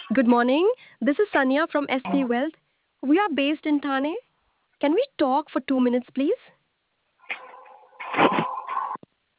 Good morning. This is Sanya from SP Wealth. We are based in Thane. Can we talk for 2 minutes, please?